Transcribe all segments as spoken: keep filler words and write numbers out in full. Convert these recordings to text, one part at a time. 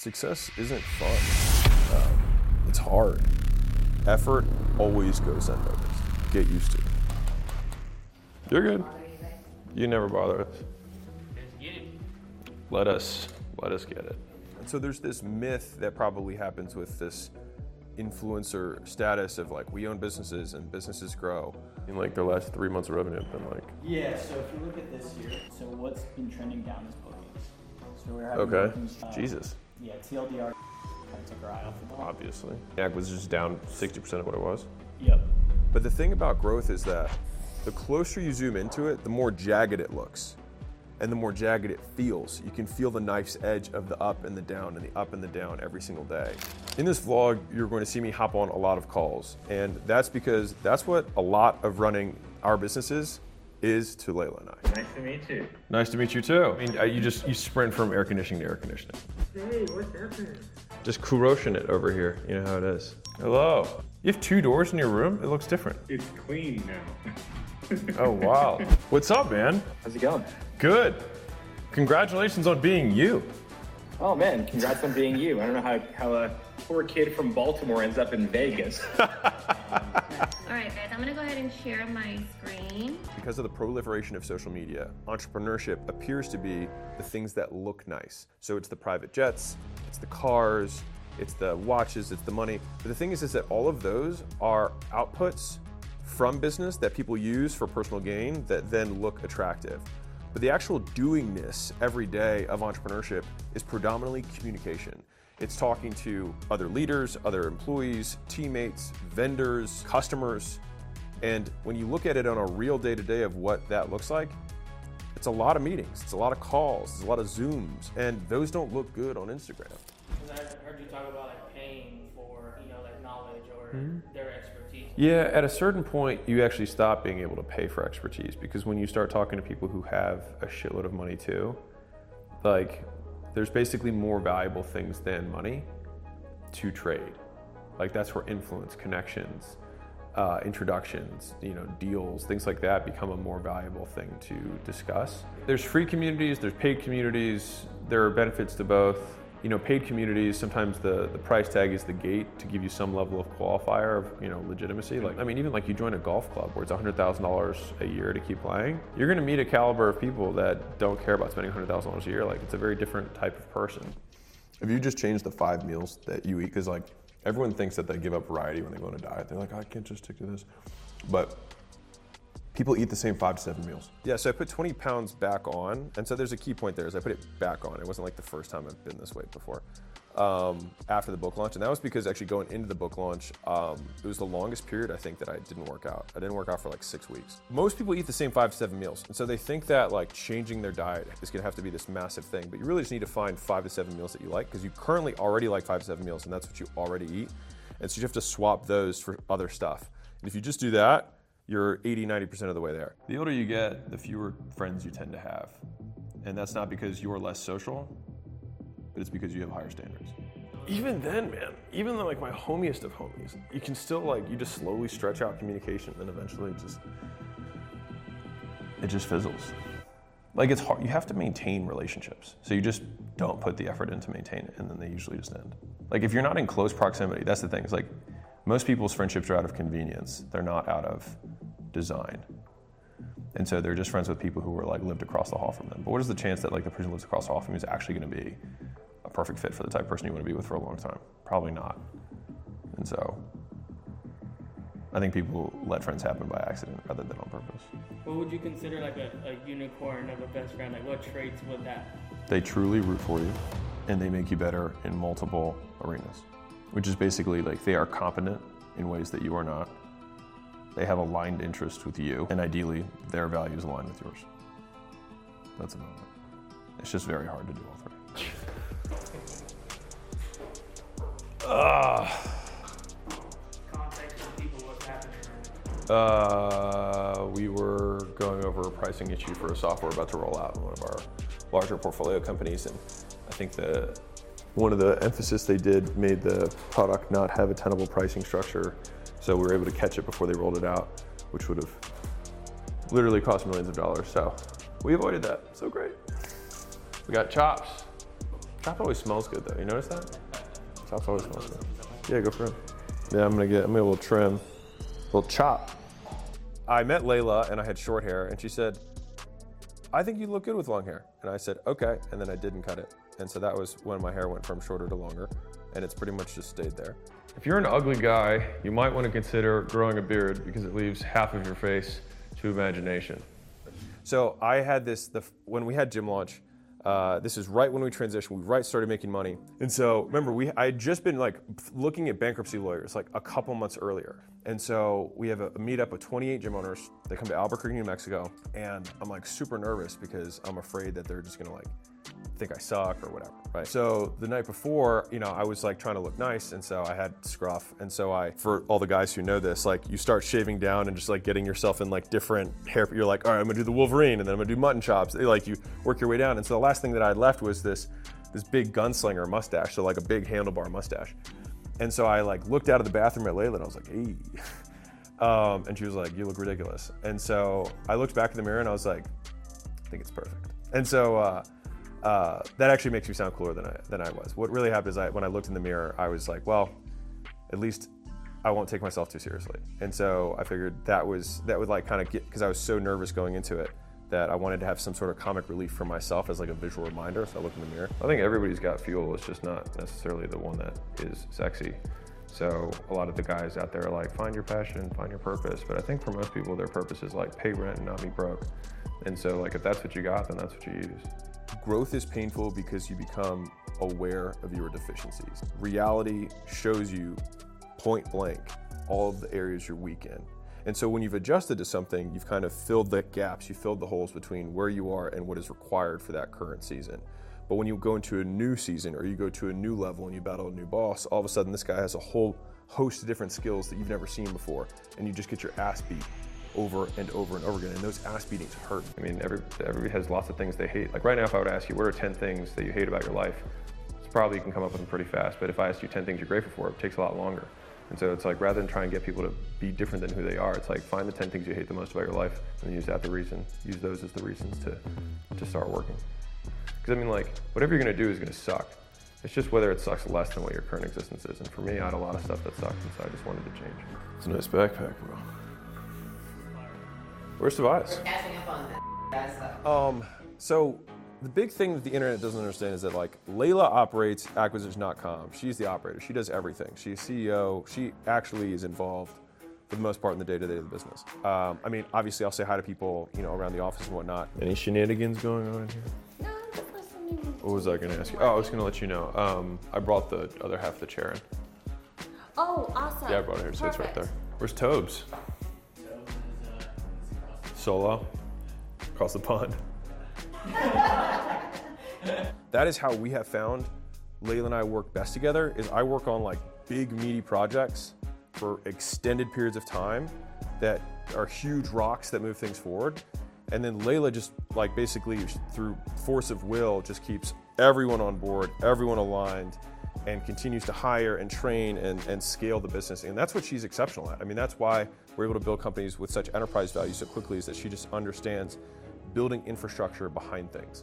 success isn't fun. Um, it's hard. Effort always goes unnoticed. Get used to it. You're good. You never bother us. Let us, let us get it. And so there's this myth that probably happens with this influencer status of like, we own businesses and businesses grow. In like their last three months of revenue have been like. Yeah, so if you look at this year, so what's been trending down is bookings. So we're having Okay, bookings, uh, Jesus. Yeah, T L D R kind of took our eye off the ball. Obviously. Ag was just down sixty percent of what it was. Yep. But the thing about growth is that the closer you zoom into it, the more jagged it looks. And the more jagged it feels. You can feel the knife's edge of the up and the down and the up and the down every single day. In this vlog, you're going to see me hop on a lot of calls. And that's because that's what a lot of running our businesses is to Layla and I. Nice to meet you. Nice to meet you too. I mean, you just, you sprint from air conditioning to air conditioning. Hey, what's happening? Just Kuroshin it over here. You know how it is. Hello. You have two doors in your room? It looks different. It's clean now. Oh, wow. What's up, man? How's it going? Good. Congratulations on being you. Oh man, congrats on being you. I don't know how, how a poor kid from Baltimore ends up in Vegas. All right, guys, I'm gonna go ahead and share my screen. Because of the proliferation of social media, entrepreneurship appears to be the things that look nice. So it's the private jets, it's the cars, it's the watches, it's the money. But the thing is, is that all of those are outputs from business that people use for personal gain that then look attractive. But the actual doingness every day of entrepreneurship is predominantly communication. It's talking to other leaders, other employees, teammates, vendors, customers. And when you look at it on a real day-to-day of what that looks like, it's a lot of meetings, it's a lot of calls, it's a lot of Zooms, and those don't look good on Instagram. Because I heard you talk about like paying for, you know, like knowledge or Mm-hmm. their expertise. Yeah, at a certain point, you actually stop being able to pay for expertise, because when you start talking to people who have a shitload of money too, like there's basically more valuable things than money to trade. Like that's where influence, connections, uh, introductions, you know, deals, things like that become a more valuable thing to discuss. There's free communities, there's paid communities, there are benefits to both. You know, paid communities, sometimes the, the price tag is the gate to give you some level of qualifier of, you know, legitimacy. Like, I mean, even like you join a golf club where it's one hundred thousand dollars a year to keep playing, you're gonna meet a caliber of people that don't care about spending one hundred thousand dollars a year. Like, it's a very different type of person. If you just change the five meals that you eat, because like everyone thinks that they give up variety when they go on a diet. They're like, oh, I can't just stick to this. But people eat the same five to seven meals. Yeah, so I put twenty pounds back on. And so there's a key point there is I put it back on. It wasn't like the first time I've been this weight before. Um, after the book launch. And that was because actually going into the book launch, um, it was the longest period I think that I didn't work out. I didn't work out for like six weeks. Most people eat the same five to seven meals. And so they think that like changing their diet is gonna have to be this massive thing, but you really just need to find five to seven meals that you like, because you currently already like five to seven meals and that's what you already eat. And so you have to swap those for other stuff. And if you just do that, you're eighty, ninety percent of the way there. The older you get, the fewer friends you tend to have. And that's not because you're less social, but it's because you have higher standards. Even then, man, even though like my homiest of homies, you can still like, you just slowly stretch out communication and eventually it just, it just fizzles. Like it's hard, you have to maintain relationships. So you just don't put the effort in to maintain it and then they usually just end. Like if you're not in close proximity, that's the thing, it's like most people's friendships are out of convenience. They're not out of design. And so they're just friends with people who are like lived across the hall from them. But what is the chance that like the person who lives across the hall from you is actually gonna be a perfect fit for the type of person you wanna be with for a long time? Probably not. And so I think people let friends happen by accident rather than on purpose. What would you consider like a, a unicorn of a best friend? Like what traits would that? They truly root for you and they make you better in multiple arenas, which is basically like they are competent in ways that you are not. They have aligned interests with you, and ideally, their values align with yours. That's about it. It's just very hard to do all three. Uh, Context of people, what's happening right uh, we were going over a pricing issue for a software about to roll out in one of our larger portfolio companies, and I think the one of the emphasis they did made the product not have a tenable pricing structure. So we were able to catch it before they rolled it out, which would have literally cost millions of dollars. So we avoided that. So great. We got chops. Chop always smells good though. You notice that? Chop always smells good. Yeah, go for it. Yeah, I'm gonna get, I'm gonna get a little trim, a little chop. I met Layla and I had short hair and she said, I think you look good with long hair. And I said, okay. And then I didn't cut it. And so that was when my hair went from shorter to longer. And it's pretty much just stayed there. If you're an ugly guy, you might want to consider growing a beard because it leaves half of your face to imagination. So I had this, the, when we had Gym Launch, uh, this is right when we transitioned, we right started making money. And so remember, we I had just been like looking at bankruptcy lawyers like a couple months earlier. And so we have a, a meetup with twenty-eight gym owners. They come to Albuquerque, New Mexico. And I'm like super nervous because I'm afraid that they're just gonna like think I suck or whatever, right? So the night before, you know, I was like trying to look nice, and so I had scruff, and so I, for all the guys who know this, like you start shaving down and just like getting yourself in like different hair, you're like, all right, I'm gonna do the Wolverine, and then I'm gonna do mutton chops, like you work your way down, and so the last thing that I had left was this, this big gunslinger mustache, so like a big handlebar mustache. And so I like looked out of the bathroom at Layla, and I was like, hey. Um, and she was like, you look ridiculous. And so I looked back in the mirror and I was like, I think it's perfect. And so, uh, Uh, that actually makes me sound cooler than I, than I was. What really happened is I, when I looked in the mirror, I was like, well, at least I won't take myself too seriously. And so I figured that was, that would like kind of get, because I was so nervous going into it, that I wanted to have some sort of comic relief for myself as like a visual reminder. So I looked in the mirror. I think everybody's got fuel. It's just not necessarily the one that is sexy. So a lot of the guys out there are like, find your passion, find your purpose. But I think for most people, their purpose is like pay rent and not be broke. And so like if that's what you got, then that's what you use. Growth is painful because you become aware of your deficiencies. Reality shows you point blank all of the areas you're weak in. And so when you've adjusted to something, you've kind of filled the gaps, you filled the holes between where you are and what is required for that current season. But when you go into a new season or you go to a new level and you battle a new boss, all of a sudden this guy has a whole host of different skills that you've never seen before, and you just get your ass beat over and over and over again, and those ass beatings hurt. I mean, every, everybody has lots of things they hate. Like right now, if I would ask you, what are ten things that you hate about your life? It's probably you can come up with them pretty fast, but if I asked you ten things you're grateful for, it takes a lot longer. And so it's like, rather than try and get people to be different than who they are, it's like, find the ten things you hate the most about your life, and use that the reason, use those as the reasons to, to start working. Because I mean, like, whatever you're gonna do is gonna suck. It's just whether it sucks less than what your current existence is. And for me, I had a lot of stuff that sucked, and so I just wanted to change. It's a nice backpack, bro. Where's Tobias? We're catching up on that stuff. Um, so the big thing that the internet doesn't understand is that like Layla operates acquisition dot com. She's the operator. She does everything. She's C E O. She actually is involved for the most part in the day-to-day of the business. Um, I mean, obviously I'll say hi to people, you know, around the office and whatnot. Any shenanigans going on here? No, just listening. What was I gonna ask you? Oh, I was gonna let you know. Um, I brought the other half of the chair in. Oh, awesome. Yeah, I brought it here, so it's right Perfect. there. Where's Tobes? Solo, across the pond. That is how we have found Layla and I work best together, is I work on like big meaty projects for extended periods of time that are huge rocks that move things forward. And then Layla just like basically through force of will just keeps everyone on board, everyone aligned, and continues to hire and train and, and scale the business. And that's what she's exceptional at. I mean, that's why we're able to build companies with such enterprise value so quickly, is that she just understands building infrastructure behind things.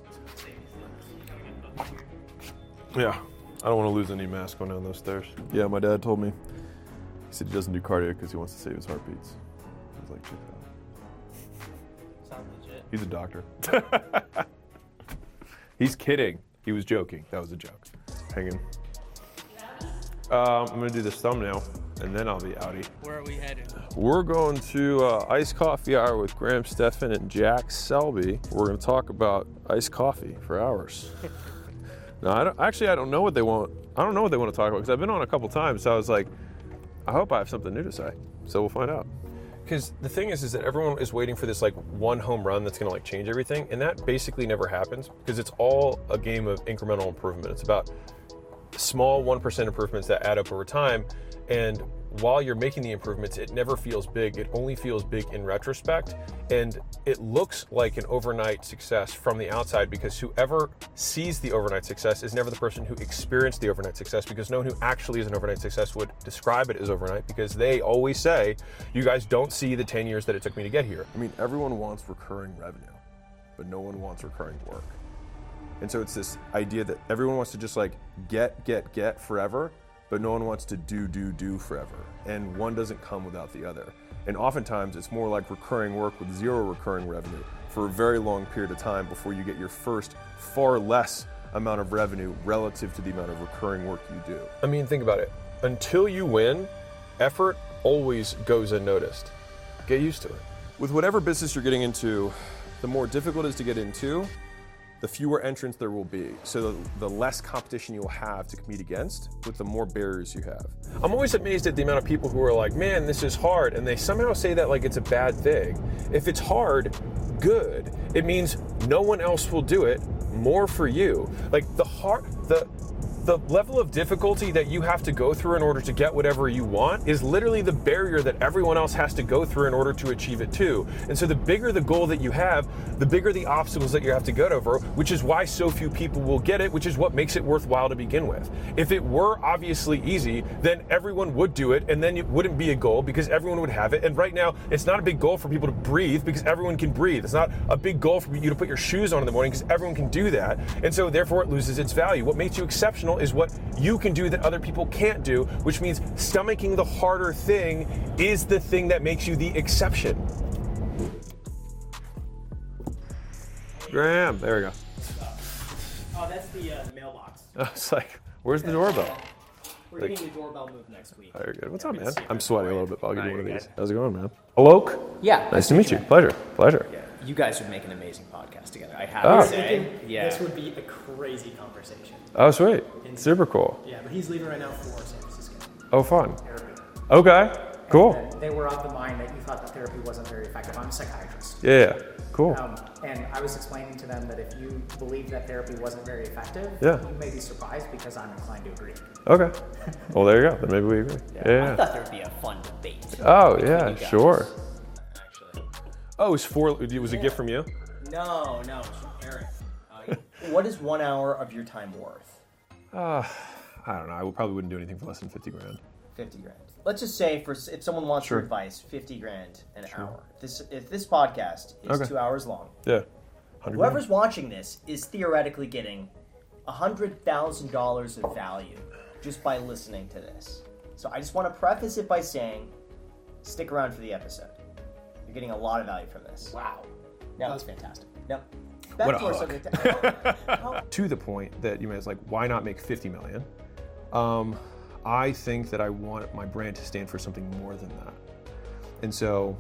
Yeah, I don't want to lose any mass going down those stairs. Yeah, my dad told me, he said he doesn't do cardio because he wants to save his heartbeats. I was like, check it out. Sounds legit. He's a doctor. He's kidding. He was joking. That was a joke. Hanging. Um, I'm gonna do this thumbnail, and then I'll be outie. Where are we headed? We're going to uh, Iced Coffee Hour with Graham Stephan and Jack Selby. We're gonna talk about iced coffee for hours. No, I don't, actually, I don't know what they want. I don't know what they want to talk about, because I've been on a couple times, so I was like, I hope I have something new to say. So we'll find out. Because the thing is, is that everyone is waiting for this like one home run that's gonna like change everything, and that basically never happens, because it's all a game of incremental improvement. It's about small one percent improvements that add up over time, and while you're making the improvements, it never feels big. It only feels big in retrospect, and it looks like an overnight success from the outside, because whoever sees the overnight success is never the person who experienced the overnight success, because no one who actually is an overnight success would describe it as overnight, because they always say, you guys don't see the ten years that it took me to get here. I mean, everyone wants recurring revenue, but no one wants recurring work. And so it's this idea that everyone wants to just like get, get, get forever, but no one wants to do, do, do forever. And one doesn't come without the other. And oftentimes it's more like recurring work with zero recurring revenue for a very long period of time before you get your first far less amount of revenue relative to the amount of recurring work you do. I mean, think about it. Until you win, effort always goes unnoticed. Get used to it. With whatever business you're getting into, the more difficult it is to get into, the fewer entrants there will be. So the, the less competition you'll have to compete against, with the more barriers you have. I'm always amazed at the amount of people who are like, man, this is hard, and they somehow say that like it's a bad thing. If it's hard, good. It means no one else will do it, more for you. Like the hard, the, the level of difficulty that you have to go through in order to get whatever you want is literally the barrier that everyone else has to go through in order to achieve it too. And so the bigger the goal that you have, the bigger the obstacles that you have to get over, which is why so few people will get it, which is what makes it worthwhile to begin with. If it were obviously easy, then everyone would do it, and then it wouldn't be a goal because everyone would have it. And right now, it's not a big goal for people to breathe because everyone can breathe. It's not a big goal for you to put your shoes on in the morning because everyone can do that. And so therefore it loses its value. What makes you exceptional is what you can do that other people can't do, which means stomaching the harder thing is the thing that makes you the exception. Graham, there we go. Oh, that's the uh, mailbox. I was like, where's the doorbell? We're Like- getting the doorbell moved next week. Oh, you're good. What's Yeah, up, we man? can see I'm it. sweating a little bit, but I'll give No, you one of you're these. good. How's it going, man? Alok? Yeah. Nice to meet you. Pleasure. Pleasure. Yeah. You guys would make an amazing podcast together. I have Oh. to say. Thinking Yeah. This would be a crazy conversation. Oh, sweet. Super cool. Yeah, but he's leaving right now for San Francisco. Oh, fun. Okay. Cool. And they were of the mind that you thought that therapy wasn't very effective. I'm a psychiatrist. Yeah, yeah. Cool. Um, and I was explaining to them that if you believe that therapy wasn't very effective, Yeah. you may be surprised because I'm inclined to agree. Okay. Well, there you go. Then maybe we agree. Yeah. I yeah. thought there would be a fun debate. Oh, between yeah. you guys, Sure. Actually. Oh, it was for. It was a gift from you. No, no, it's from Eric. Uh, what is one hour of your time worth? Uh, I don't know. I would- probably wouldn't do anything for less than fifty grand. Fifty grand. Let's just say, for if someone wants Sure. your advice, fifty grand an hour. This if this podcast is Okay. two hours long, Yeah. one hundred whoever's grand. watching this is theoretically getting a hundred thousand dollars of value just by listening to this. So I just want to preface it by saying, stick around for the episode. You're getting a lot of value from this. Wow. No, That's fantastic. no. Back What a to our hook. subject. How- To the point that you may ask, like, why not make fifty million? Um, I think that I want my brand to stand for something more than that. And so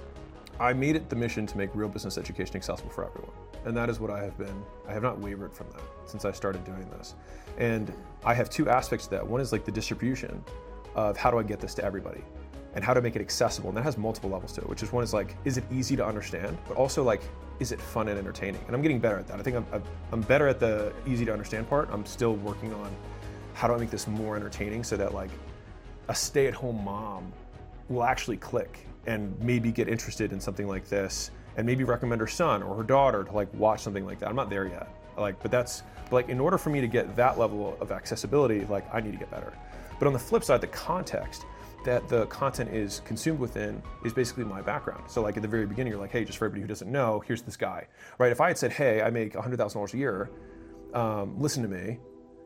I made it the mission to make real business education accessible for everyone. And that is what I have been, I have not wavered from that since I started doing this. And I have two aspects to that. One is like the distribution of how do I get this to everybody and how to make it accessible. And that has multiple levels to it, which is one is like, is it easy to understand? But also like, is it fun and entertaining? And I'm getting better at that. I think I'm, I'm better at the easy to understand part. I'm still working on how do I make this more entertaining so that like a stay-at-home mom will actually click and maybe get interested in something like this and maybe recommend her son or her daughter to like watch something like that. I'm not there yet. Like, but that's but like in order for me to get that level of accessibility, like I need to get better. But on the flip side, the context that the content is consumed within is basically my background. So like at the very beginning, you're like, hey, just for everybody who doesn't know, here's this guy, right? If I had said, hey, I make one hundred thousand dollars a year, um, listen to me,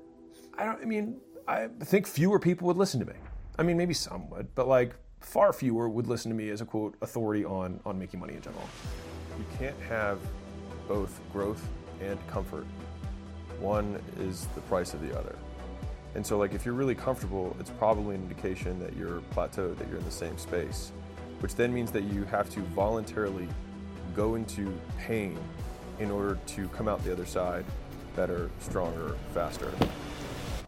I don't, I mean, I think fewer people would listen to me. I mean, maybe some would, but like far fewer would listen to me as a quote authority on, on making money in general. You can't have both growth and comfort. One is the price of the other. And so like if you're really comfortable, it's probably an indication that you're plateaued, that you're in the same space, which then means that you have to voluntarily go into pain in order to come out the other side better, stronger, faster.